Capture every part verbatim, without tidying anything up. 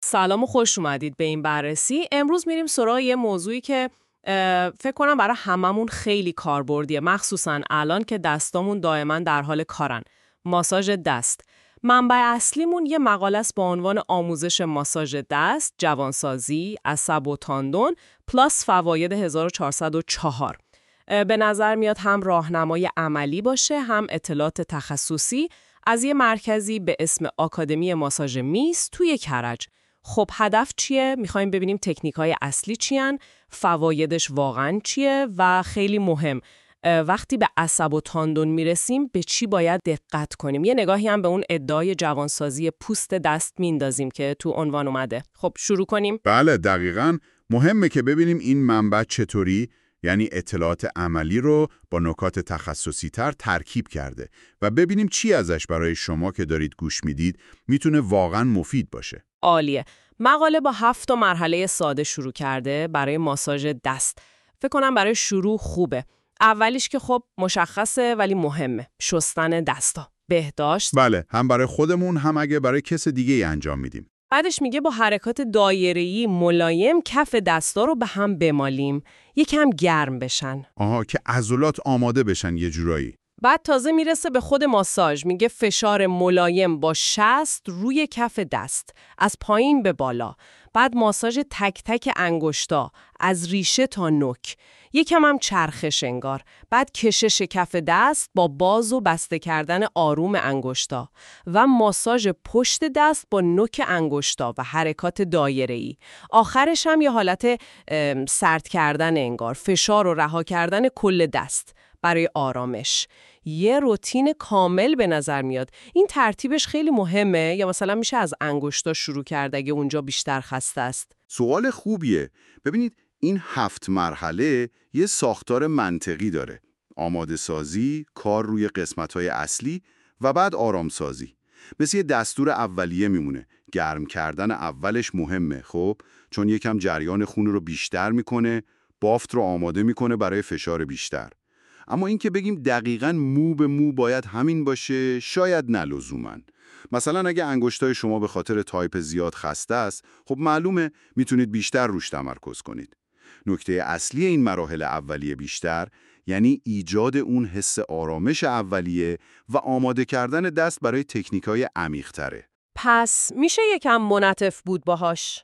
سلام و خوش اومدید به این بررسی. امروز میریم سراغ یه موضوعی که فکر کنم برای هممون خیلی کاربردیه، مخصوصا الان که دستامون دائما در حال کارن. ماساژ دست. منبع اصلیمون یه مقاله است با عنوان آموزش ماساژ دست، جوانسازی، عصب و تاندون پلاس فواید هزار و چهارصد و چهار. به نظر میاد هم راهنمای عملی باشه، هم اطلاعات تخصصی از یه مرکزی به اسم آکادمی ماساژ میس توی کرج. خب هدف چیه؟ میخوایم ببینیم تکنیک‌های اصلی چیان، فوایدش واقعاً چیه و خیلی مهم وقتی به عصب و تاندون میرسیم به چی باید دقت کنیم. یه نگاهی هم به اون ادعای جوانسازی پوست دست میندازیم که تو عنوان اومده. خب شروع کنیم؟ بله دقیقاً. مهمه که ببینیم این منبع چطوری، یعنی اطلاعات عملی رو با نکات تخصصی تر ترکیب کرده و ببینیم چی ازش برای شما که دارید گوش میدید میتونه واقعاً مفید باشه. عالیه. مقاله با هفت تا مرحله ساده شروع کرده برای ماساژ دست. فکر کنم برای شروع خوبه. اولیش که خب مشخصه ولی مهمه، شستن دستا. بهداشت؟ بله، هم برای خودمون هم اگه برای کس دیگه ای انجام میدیم. بعدش میگه با حرکات دایره‌ای ملایم کف دستا رو به هم بمالیم، یکم گرم بشن. آها، که عضلات آماده بشن یه جورایی. بعد تازه میرسه به خود ماساژ، میگه فشار ملایم با شست روی کف دست از پایین به بالا. بعد ماساژ تک تک انگشتا از ریشه تا نوک، یکم هم چرخش انگار. بعد کشش کف دست با باز و بسته کردن آروم انگشتا و ماساژ پشت دست با نوک انگشتا و حرکات دایره‌ای. آخرش هم یه حالت سرد کردن انگار، فشار و رها کردن کل دست برای آرامش. یه روتین کامل به نظر میاد. این ترتیبش خیلی مهمه یا مثلا میشه از انگشتا شروع کرد اگه اونجا بیشتر خسته است؟ سوال خوبیه. ببینید این هفت مرحله یه ساختار منطقی داره. آماده سازی، کار روی قسمت‌های اصلی و بعد آرام سازی. مثل یه دستور اولیه میمونه. گرم کردن اولش مهمه، خب، چون یکم جریان خون رو بیشتر میکنه، بافت رو آماده میکنه برای فشار بیشتر. اما این که بگیم دقیقاً مو به مو باید همین باشه، شاید نه لزوماً. مثلا اگه انگشتای شما به خاطر تایپ زیاد خسته است، خب معلومه میتونید بیشتر روش تمرکز کنید. نکته اصلی این مراحل اولیه بیشتر، یعنی ایجاد اون حس آرامش اولیه و آماده کردن دست برای تکنیک‌های عمیق‌تره. پس میشه یکم منعطف بود باهاش.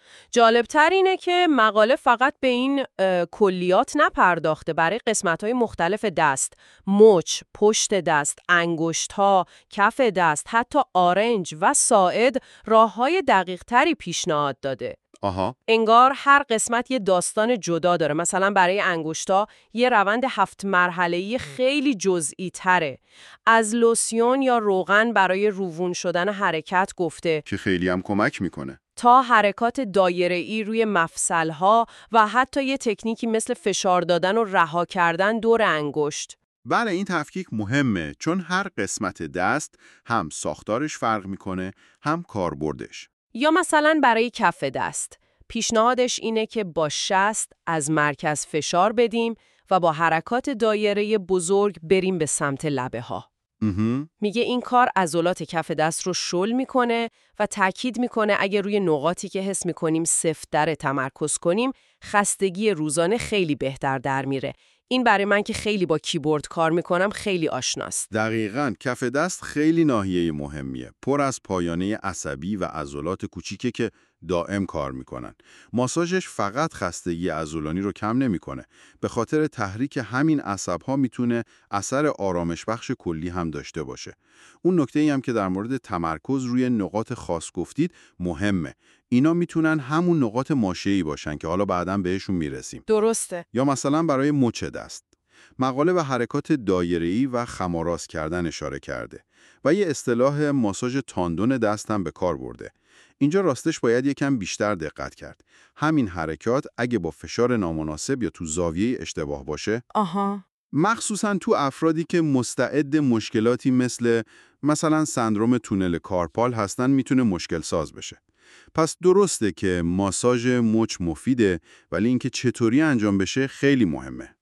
جالبتر اینه که مقاله فقط به این کلیات نپرداخته. برای قسمت‌های مختلف دست، مچ، پشت دست، انگشت‌ها، کف دست، حتی آرنج و ساعد راه‌های دقیق‌تری پیشنهاد داده. آها. انگار هر قسمت یه داستان جدا داره. مثلا برای انگشتا یه روند هفت مرحله‌ای خیلی جزئی تره. از لوسیون یا روغن برای روون شدن حرکت گفته که خیلی هم کمک میکنه، تا حرکات دایره‌ای روی مفصل‌ها و حتی یه تکنیکی مثل فشار دادن و رها کردن دور انگشت. بله این تفکیک مهمه، چون هر قسمت دست هم ساختارش فرق میکنه، هم کاربردش. یا مثلا برای کف دست، پیشنهادش اینه که با شست از مرکز فشار بدیم و با حرکات دایره بزرگ بریم به سمت لبه ها. میگه این کار عضلات کف دست رو شل میکنه و تاکید میکنه اگه روی نقاطی که حس میکنیم سفت‌تر تمرکز کنیم، خستگی روزانه خیلی بهتر در میره. این برای من که خیلی با کیبورد کار میکنم خیلی آشناست. دقیقاً، کف دست خیلی ناحیه مهمیه. پر از پایانه عصبی و عضلات کوچیکه که دائم کار میکنن. ماساژش فقط خستگی عضلانی رو کم نمیکنه. به خاطر تحریک همین عصب‌ها میتونه اثر آرامش بخش کلی هم داشته باشه. اون نکته‌ای هم که در مورد تمرکز روی نقاط خاص گفتید مهمه. اینا میتونن همون نقاط ماشه‌ای باشن که حالا بعداً بهشون میرسیم. درسته. یا مثلا برای مچ دست. مقاله به حرکات دایره‌ای و خم و راست کردن اشاره کرده و یه اصطلاح ماساژ تاندون دست هم به کار برده. اینجا راستش باید یکم بیشتر دقت کرد. همین حرکات اگه با فشار نامناسب یا تو زاویه اشتباه باشه، آها. مخصوصاً تو افرادی که مستعد مشکلاتی مثل مثلا سندروم تونل کارپال هستن میتونه مشکل ساز بشه. پس درسته که ماساژ مچ مفیده، ولی اینکه چطوری انجام بشه خیلی مهمه.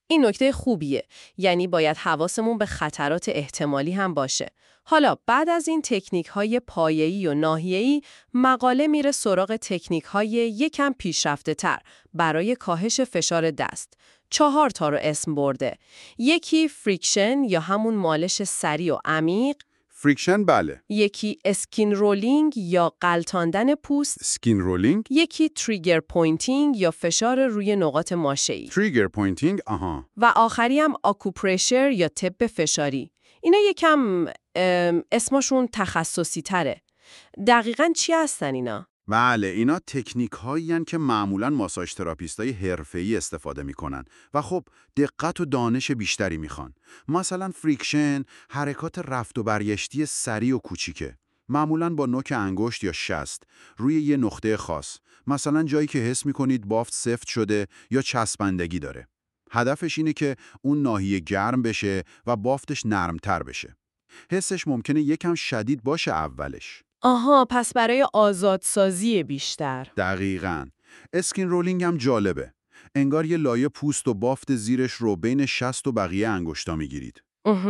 این نکته خوبیه. یعنی باید حواسمون به خطرات احتمالی هم باشه. حالا بعد از این تکنیک‌های پایه‌ای و ناحیه‌ای، مقاله میره سراغ تکنیک‌های یکم پیشرفته‌تر برای کاهش فشار دست. چهار تا رو اسم برده. یکی فریکشن یا همون مالش سریع و عمیق. فریکشن بله. یکی اسکین رولینگ یا غلطاندن پوست. اسکین رولینگ. یکی تریگر پوینتینگ یا فشار روی نقاط ماشه‌ای. تریگر پوینتینگ آها. و آخری هم آکوپرشر یا تب فشاری. اینا یکم اسمشون تخصصی تره. دقیقاً چی هستن اینا؟ بله، اینا تکنیک هایی هن که معمولاً ماساژ تراپیستای حرفه‌ای استفاده میکنن و خب دقت و دانش بیشتری میخوان. مثلا فریکشن حرکات رفت و برگشتی سریع و کوچیکه. معمولاً با نوک انگشت یا شست روی یه نقطه خاص. مثلا جایی که حس میکنید بافت سفت شده یا چسبندگی داره. هدفش اینه که اون ناحیه گرم بشه و بافتش نرمتر بشه. حسش ممکنه یکم شدید باشه اولش. آها، پس برای آزادسازی بیشتر. دقیقاً. اسکین رولینگ هم جالبه. انگار یه لایه پوست و بافت زیرش رو بین شست و بقیه انگشتا میگیرید.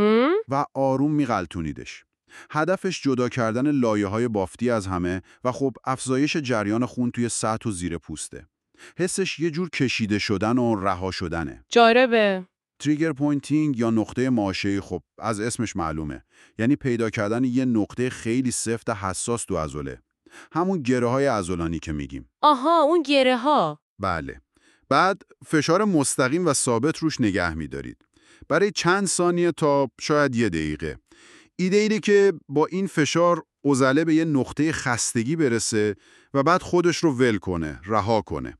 و آروم میغلطونیدش. هدفش جدا کردن لایه‌های بافتی از همه و خب افزایش جریان خون توی سطح و زیر پوسته. حسش یه جور کشیده شدن و رها شدنه. جالبه. تریگر پوینتینگ یا نقطه ماشه‌ای خب از اسمش معلومه. یعنی پیدا کردن یه نقطه خیلی سفت و حساس تو عضله. همون گره‌های عضلانی که میگیم. آها، اون گره‌ها. بله. بعد فشار مستقیم و ثابت روش نگه می‌دارید. برای چند ثانیه تا شاید یه دقیقه. ایده اینه که با این فشار عضله به یه نقطه خستگی برسه و بعد خودش رو ول کنه، رها کنه.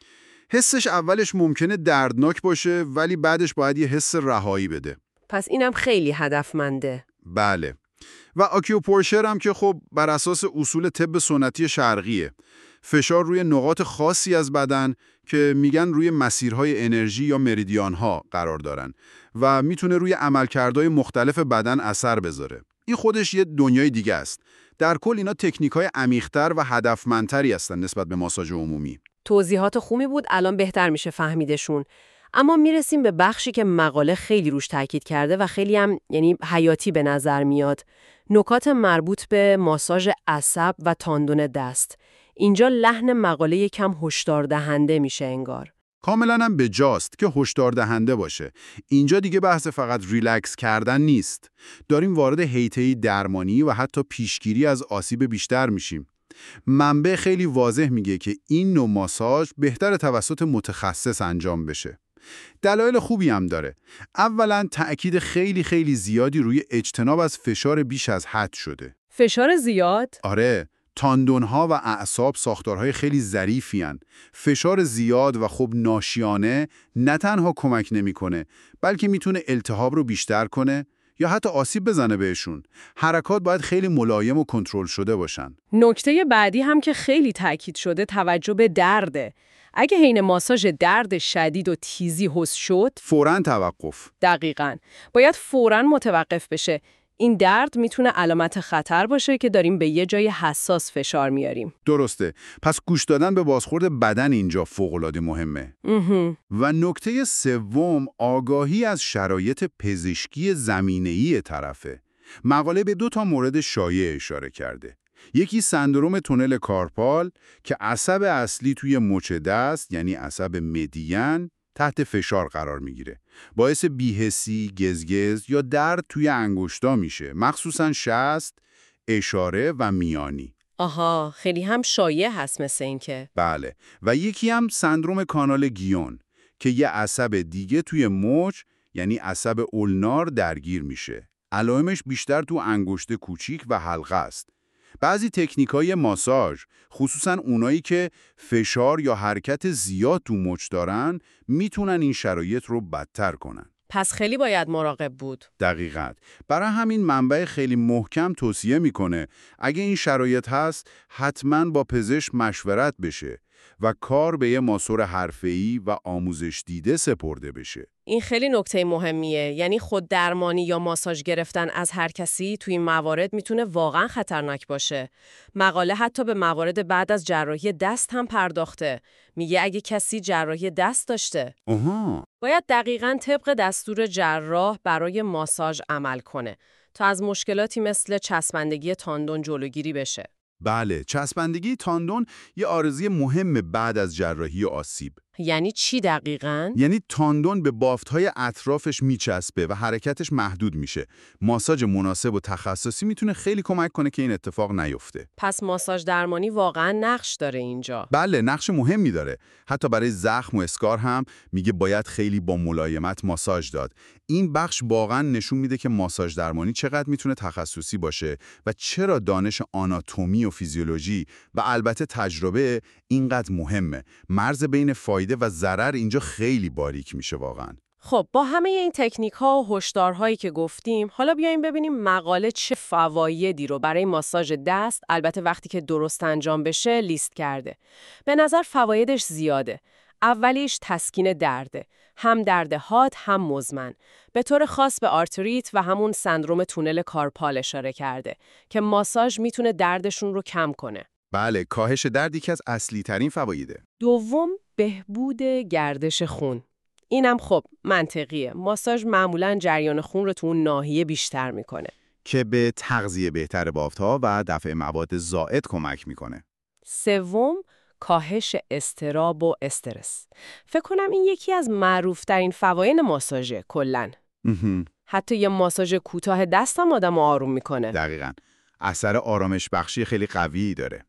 حسش اولش ممکنه دردناک باشه ولی بعدش باید یه حس رهایی بده. پس اینم خیلی هدفمنده. بله. و آکیوپرشر هم که خب بر اساس اصول طب سنتی شرقیه. فشار روی نقاط خاصی از بدن که میگن روی مسیرهای انرژی یا مریدیانها قرار دارن و میتونه روی عملکردهای مختلف بدن اثر بذاره. این خودش یه دنیای دیگه است. در کل اینا تکنیک‌های عمیق‌تر و هدفمندتری هستن نسبت به ماساژ عمومی. توضیحات خوبی بود، الان بهتر میشه فهمیدشون. اما میرسیم به بخشی که مقاله خیلی روش تاکید کرده و خیلی هم یعنی حیاتی به نظر میاد. نکات مربوط به ماساژ عصب و تاندون دست. اینجا لحن مقاله یکم هشدار دهنده میشه انگار. کاملا هم به جاست که هشدار دهنده باشه. اینجا دیگه بحث فقط ریلکس کردن نیست. داریم وارد حیطه‌ای درمانی و حتی پیشگیری از آسیب بیشتر میشیم. منبع خیلی واضح میگه که این نوع ماساژ بهتر توسط متخصص انجام بشه. دلایل خوبی هم داره. اولا تأکید خیلی خیلی زیادی روی اجتناب از فشار بیش از حد شده. فشار زیاد؟ آره. تاندون‌ها و اعصاب ساختارهای خیلی ظریفی هن. فشار زیاد و خب ناشیانه نه تنها کمک نمی‌کنه، بلکه میتونه التهاب رو بیشتر کنه یا حتی آسیب بزنه بهشون. حرکات باید خیلی ملایم و کنترل شده باشن. نکته بعدی هم که خیلی تاکید شده توجه به درده. اگه حین ماساژ درد شدید و تیزی حس شد، فوراً توقف. دقیقاً. باید فوراً متوقف بشه. این درد میتونه علامت خطر باشه که داریم به یه جای حساس فشار میاریم. درسته. پس گوش دادن به بازخورد بدن اینجا فوق‌العاده مهمه. امه. و نکته سوم آگاهی از شرایط پزشکی زمینه‌ای طرفه. مقاله به دو تا مورد شایع اشاره کرده. یکی سندروم تونل کارپال که عصب اصلی توی مچ دست یعنی عصب مدین تحت فشار قرار میگیره. باعث بی‌حسی، گزگز یا درد توی انگشتا میشه، مخصوصاً شست، اشاره و میانی. آها، خیلی هم شایع هست مثل این که. بله. و یکی هم سندروم کانال گیون که یه عصب دیگه توی مچ یعنی عصب اولنار درگیر میشه. علائمش بیشتر تو انگشت کوچیک و حلقه است. بعضی تکنیک‌های ماساژ، خصوصاً اونایی که فشار یا حرکت زیاد تو مچ دارن، میتونن این شرایط رو بدتر کنن. پس خیلی باید مراقب بود. دقیقاً. برای همین منبع خیلی محکم توصیه میکنه اگه این شرایط هست، حتماً با پزشک مشورت بشه و کار به یه ماسور حرفه‌ای و آموزش دیده سپرده بشه. این خیلی نکته مهمیه. یعنی خود درمانی یا ماساژ گرفتن از هر کسی توی این موارد میتونه واقعا خطرناک باشه. مقاله حتی به موارد بعد از جراحی دست هم پرداخته. میگه اگه کسی جراحی دست داشته، آها. باید دقیقاً طبق دستور جراح برای ماساژ عمل کنه تا از مشکلاتی مثل چسبندگی تاندون جلوگیری بشه. بله، چسبندگی تاندون یه عارضه مهم بعد از جراحی و آسیب. یعنی چی دقیقاً؟ یعنی تاندون به بافت‌های اطرافش میچسبه و حرکتش محدود میشه. ماساژ مناسب و تخصصی میتونه خیلی کمک کنه که این اتفاق نیفته. پس ماساژ درمانی واقعاً نقش داره اینجا. بله، نقش مهمی داره. حتی برای زخم و اسکار هم میگه باید خیلی با ملایمت ماساژ داد. این بخش واقعاً نشون میده که ماساژ درمانی چقدر میتونه تخصصی باشه و چرا دانش آناتومی و فیزیولوژی و البته تجربه اینقدر مهمه. مرز بین فایده و ضرر اینجا خیلی باریک میشه واقعاً. خب با همه این تکنیک ها و هشدارهایی که گفتیم، حالا بیایم ببینیم مقاله چه فوایدی رو برای ماساژ دست، البته وقتی که درست انجام بشه، لیست کرده. به نظر فوایدش زیاده. اولیش تسکین درده، هم درد حاد هم مزمن. به طور خاص به آرتریت و همون سندروم تونل کارپال اشاره کرده که ماساژ میتونه دردشون رو کم کنه. بله، کاهش درد یکی از اصلی ترین فوایده. دوم، بهبود گردش خون. اینم خب منطقیه. ماساژ معمولاً جریان خون رو تو اون ناحیه بیشتر میکنه که به تغذیه بهتر بافت‌ها و دفع مواد زائد کمک میکنه. سوم، کاهش اضطراب و استرس. فکر کنم این یکی از معروف‌ترین فواید ماساژه کلاً. حتی یه ماساژ کوتاه دست هم آدمو آروم میکنه. دقیقاً. اثر آرامش بخشی خیلی قوی داره.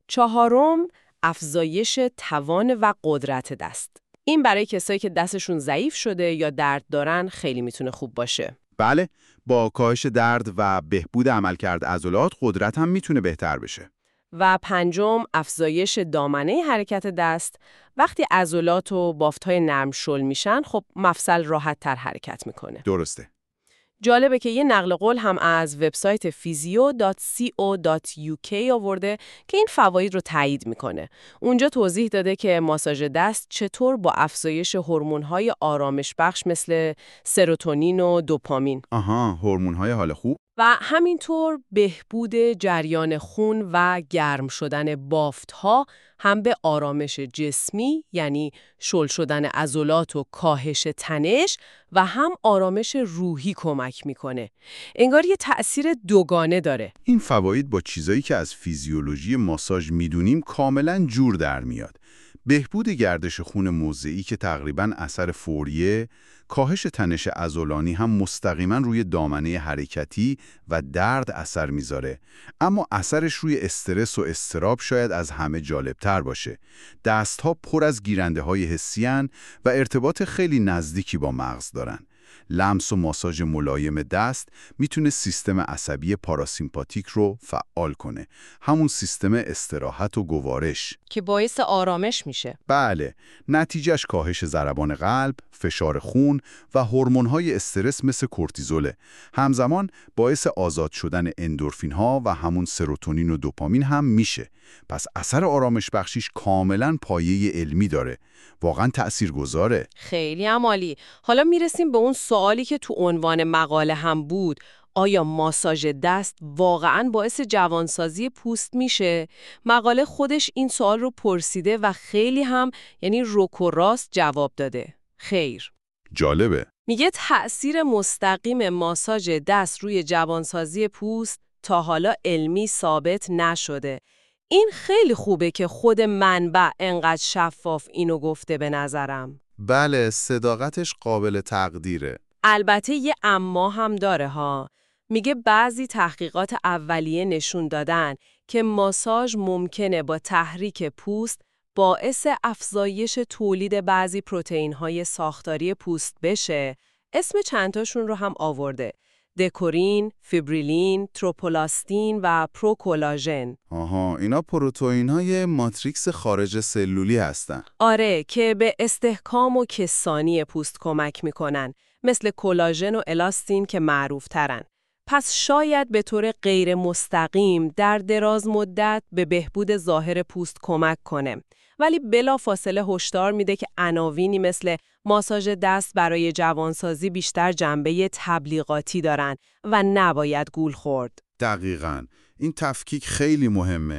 چهارم، افزایش توان و قدرت دست. این برای کسایی که دستشون ضعیف شده یا درد دارن خیلی میتونه خوب باشه. بله، با کاهش درد و بهبود عملکرد عضلات قدرت هم میتونه بهتر بشه. و پنجم، افزایش دامنه حرکت دست. وقتی عضلات و بافت‌های نرم شل میشن، خب مفصل راحت‌تر حرکت میکنه. درسته. جالبه که یه نقل قول هم از وبسایت فیزیو دات سی او دات یو کی آورده که این فواید رو تایید میکنه. اونجا توضیح داده که ماساژ دست چطور با افزایش هورمون‌های آرامش بخش مثل سروتونین و دوپامین آها، هورمون‌های حال خوب و همینطور بهبود جریان خون و گرم شدن بافت‌ها هم به آرامش جسمی، یعنی شل شدن عضلات و کاهش تنش، و هم آرامش روحی کمک میکنه. انگار یه تأثیر دوگانه داره. این فواید با چیزایی که از فیزیولوژی ماساژ میدونیم کاملا جور در میاد. بهبود گردش خون موضعی که تقریباً اثر فوریه، کاهش تنش عضلانی هم مستقیما روی دامنه حرکتی و درد اثر میذاره، اما اثرش روی استرس و اضطراب شاید از همه جالبتر باشه. دستها پر از گیرنده های حسی هن و ارتباط خیلی نزدیکی با مغز دارن. لمس و ماساژ ملایم دست میتونه سیستم عصبی پاراسیمپاتیک رو فعال کنه، همون سیستم استراحت و گوارش که باعث آرامش میشه. بله، نتیجهش کاهش ضربان قلب، فشار خون و هورمون‌های استرس مثل کورتیزوله. همزمان باعث آزاد شدن اندورفین‌ها و همون سروتونین و دوپامین هم میشه. پس اثر آرامش بخشیش کاملاً پایه علمی داره. واقعاً تأثیرگذاره. خیلی عالی. حالا میرسیم به اون سوالی که تو عنوان مقاله هم بود. آیا ماساژ دست واقعاً باعث جوانسازی پوست میشه؟ مقاله خودش این سوال رو پرسیده و خیلی هم یعنی رک و راست جواب داده. خیر. جالبه. میگه تأثیر مستقیم ماساژ دست روی جوانسازی پوست تا حالا علمی ثابت نشده. این خیلی خوبه که خود منبع انقدر شفاف اینو گفته به نظرم. بله، صداقتش قابل تقدیره. البته یه اما هم داره ها. میگه بعضی تحقیقات اولیه نشون دادن که ماساژ ممکنه با تحریک پوست باعث افزایش تولید بعضی پروتئین‌های ساختاری پوست بشه. اسم چندتاشون رو هم آورده: دکورین، فیبریلین، تروپولاستین و پروکولاژن. آها، اینا پروتئین‌های ماتریکس خارج سلولی هستن. آره، که به استحکام و کسانی پوست کمک میکنن، مثل کلاژن و الاستین که معروف ترن. پس شاید به طور غیر مستقیم در دراز مدت به بهبود ظاهر پوست کمک کنه. ولی بلا فاصله هشدار میده که عناوینی مثل ماساژ دست برای جوانسازی بیشتر جنبه تبلیغاتی دارن و نباید گول خورد. دقیقاً. این تفکیک خیلی مهمه.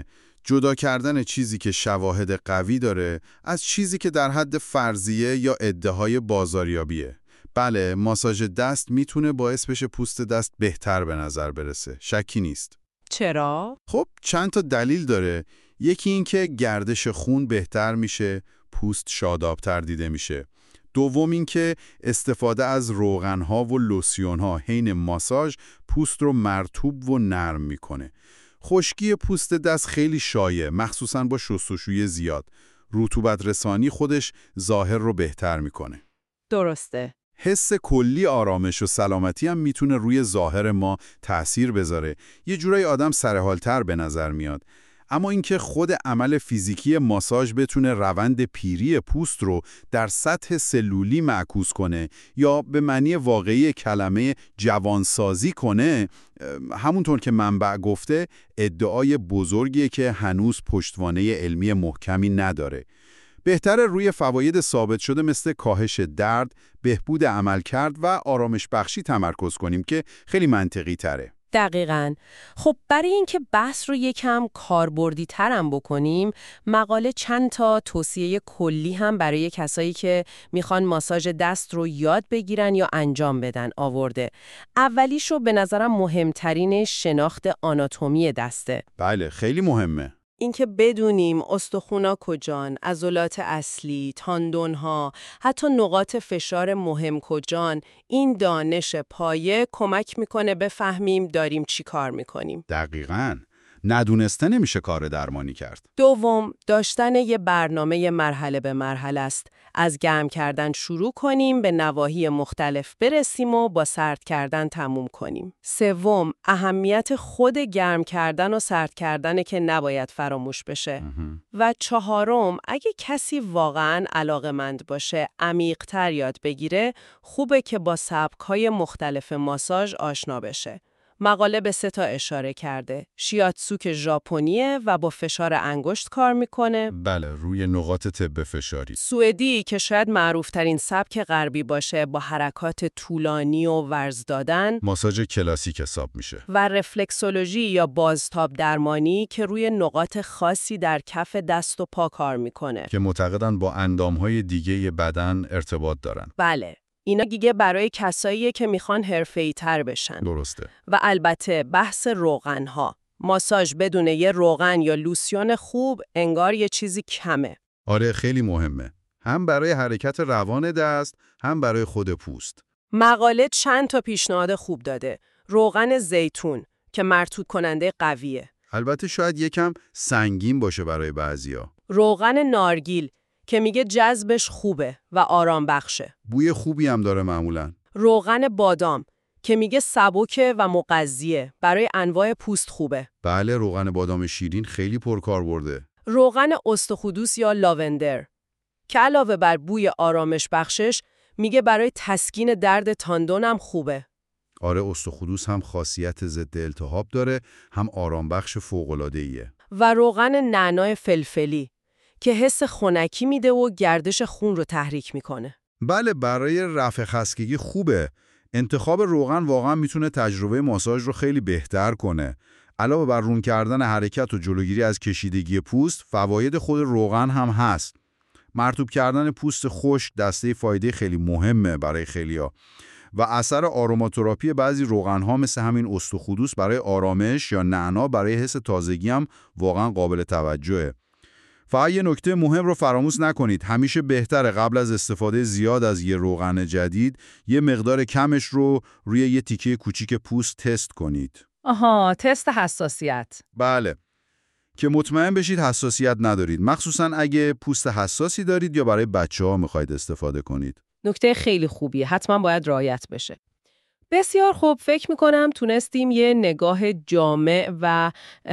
جدا کردن چیزی که شواهد قوی داره از چیزی که در حد فرضیه یا ادعای بازاریابیه. بله، ماساژ دست میتونه باعث بشه پوست دست بهتر به نظر برسه. شکی نیست. چرا؟ خب چند تا دلیل داره. یکی این که گردش خون بهتر میشه، پوست شادابتر دیده میشه. دوم این که استفاده از روغن‌ها و لوسیون‌ها حین ماساژ پوست رو مرطوب و نرم میکنه. خشکی پوست دست خیلی شایع، مخصوصاً با شستشوی زیاد. رطوبت رسانی خودش ظاهر رو بهتر میکنه. درسته. حس کلی آرامش و سلامتی هم میتونه روی ظاهر ما تأثیر بذاره. یه جورایی آدم سرحال‌تر به نظر میاد. اما اینکه خود عمل فیزیکی ماساژ بتونه روند پیری پوست رو در سطح سلولی معکوس کنه یا به معنی واقعی کلمه جوانسازی کنه، همونطور که منبع گفته ادعای بزرگیه که هنوز پشتوانه علمی محکمی نداره. بهتره روی فواید ثابت شده مثل کاهش درد، بهبود عملکرد و آرامش بخشی تمرکز کنیم که خیلی منطقی تره. دقیقاً. خب برای اینکه بحث رو یکم کاربردی ترم بکنیم، مقاله چند تا توصیه کلی هم برای کسایی که میخوان ماساژ دست رو یاد بگیرن یا انجام بدن آورده. اولیش رو به نظرم مهمترین شناخت آناتومی دسته. بله، خیلی مهمه. اینکه بدونیم استخونا کجان، عضلات اصلی، تاندونها، حتی نقاط فشار مهم کجان، این دانش پایه کمک میکنه بفهمیم داریم چی کار میکنیم. دقیقاً. ندونسته نمیشه کار درمانی کرد. دوم، داشتن یه برنامه مرحله به مرحله است. از گرم کردن شروع کنیم، به نواحی مختلف برسیم و با سرد کردن تموم کنیم. سوم، اهمیت خود گرم کردن و سرد کردن که نباید فراموش بشه. و چهارم، اگه کسی واقعاً علاقه‌مند باشه، عمیق‌تر یاد بگیره، خوبه که با سبک‌های مختلف ماساژ آشنا بشه. مقاله به سه تا اشاره کرده. شیاتسو که ژاپنیه و با فشار انگشت کار میکنه. بله، روی نقاط تب فشاری. سوئدی که شاید معروفترین سبک غربی باشه، با حرکات طولانی و ورز دادن. ماساژ کلاسیک حساب میشه. و رفلکسولوژی یا بازتاب درمانی که روی نقاط خاصی در کف دست و پا کار میکنه. که معتقدن با اندامهای دیگه بدن ارتباط دارن. بله. اینا دیگه برای کساییه که میخوان حرفه‌ای تر بشن. درسته. و البته بحث روغن‌ها. ماساژ بدون یه روغن یا لوسیون خوب انگار یه چیزی کمه. آره، خیلی مهمه. هم برای حرکت روان دست، هم برای خود پوست. مقاله چند تا پیشنهاد خوب داده. روغن زیتون که مرطوب کننده قویه. البته شاید یکم سنگین باشه برای بعضیا. روغن نارگیل که میگه جذبش خوبه و آرام بخشه. بوی خوبی هم داره معمولاً. روغن بادام که میگه سبکه و مغذیه، برای انواع پوست خوبه. بله، روغن بادام شیرین خیلی پرکاربرده. روغن استخودوس یا لاوندر که علاوه بر بوی آرامش بخشش، میگه برای تسکین درد تاندون هم خوبه. آره، استخودوس هم خاصیت ضد التهاب داره، هم آرام بخش فوق‌العاده‌ایه. و روغن نعنای فلفلی که حس خنکی میده و گردش خون رو تحریک میکنه. بله، برای رفع خستگی خوبه. انتخاب روغن واقعا میتونه تجربه ماساژ رو خیلی بهتر کنه. علاوه بر رون کردن حرکت و جلوگیری از کشیدگی پوست، فواید خود روغن هم هست. مرطوب کردن پوست خشک دسته فایده خیلی مهمه برای خیلیا. و اثر آروماتراپی بعضی روغن‌ها مثل همین استخودوس برای آرامش یا نعنا برای حس تازگی هم واقعا قابل توجهه. فقط یه نکته مهم رو فراموش نکنید. همیشه بهتره قبل از استفاده زیاد از یه روغن جدید، یه مقدار کمش رو روی یه تیکه کوچیک پوست تست کنید. آها، تست حساسیت. بله. که مطمئن بشید حساسیت ندارید. مخصوصاً اگه پوست حساسی دارید یا برای بچه‌ها می‌خواید استفاده کنید. نکته خیلی خوبیه. حتما باید رعایت بشه. بسیار خوب، فکر میکنم تونستیم یه نگاه جامع و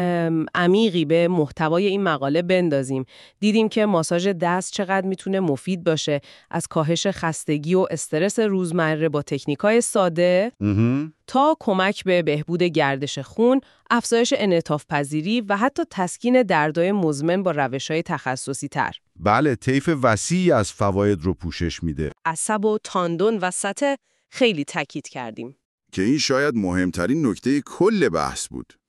عمیقی به محتوای این مقاله بندازیم. دیدیم که ماساژ دست چقدر میتونه مفید باشه، از کاهش خستگی و استرس روزمره با تکنیکای ساده تا کمک به بهبود گردش خون، افزایش انعطاف پذیری و حتی تسکین دردهای مزمن با روش‌های تخصصی تر. بله، طیف وسیعی از فواید رو پوشش میده. عصب و تاندون و سطح خیلی تاکید کردیم که این شاید مهمترین نکته کل بحث بود.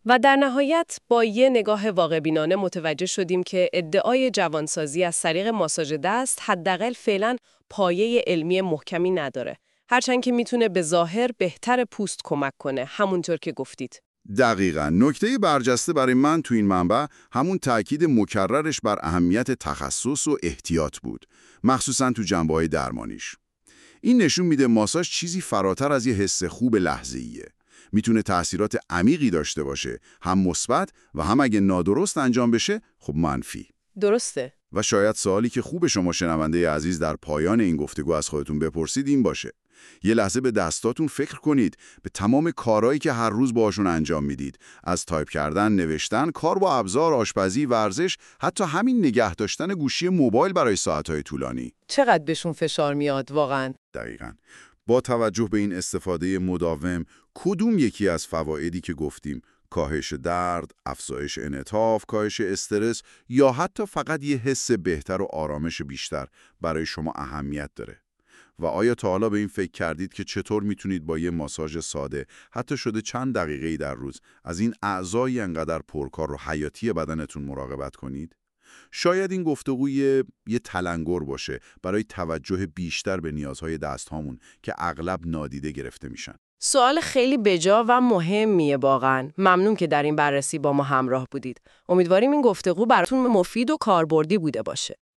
و در نهایت با یه نگاه واقع‌بینانه متوجه شدیم که ادعای جوانسازی از طریق ماساژ دست حداقل فعلاً پایه علمی محکمی نداره. هرچند که میتونه به ظاهر بهتر پوست کمک کنه، همونطور که گفتید. دقیقاً. نکته برجسته برای من تو این منبع همون تأکید مکررش بر اهمیت تخصص و احتیاط بود، مخصوصاً تو جنبه‌های درمانیش. این نشون میده ماساژ چیزی فراتر از یه حس خوب لحظه‌ایه. میتونه تأثیرات عمیقی داشته باشه، هم مثبت و هم اگه نادرست انجام بشه، خب منفی. درسته. و شاید سوالی که خوب شما شنونده عزیز در پایان این گفتگو از خودتون بپرسید این باشه: یه لحظه به دستاتون فکر کنید، به تمام کارهایی که هر روز باهاشون انجام میدید، از تایپ کردن، نوشتن، کار با ابزار، آشپزی، ورزش، حتی همین نگه داشتن گوشی موبایل برای ساعت‌های طولانی. چقدر بهشون فشار میاد واقعاً. دقیقاً. با توجه به این استفاده مداوم، کدوم یکی از فوایدی که گفتیم، کاهش درد، افزایش انعطاف، کاهش استرس یا حتی فقط یه حس بهتر و آرامش بیشتر برای شما اهمیت داره؟ و آیا تا حالا به این فکر کردید که چطور میتونید با یه ماساژ ساده، حتی شده چند دقیقه‌ای در روز، از این اعضای انقدر پرکار و حیاتی بدنتون مراقبت کنید؟ شاید این گفتگوی یه تلنگر باشه برای توجه بیشتر به نیازهای دستهامون که اغلب نادیده گرفته میشن. سوال خیلی بجا و مهمیه واقعاً. ممنون که در این بررسی با ما همراه بودید. امیدواریم این گفتگو براتون مفید و کاربردی بوده باشه.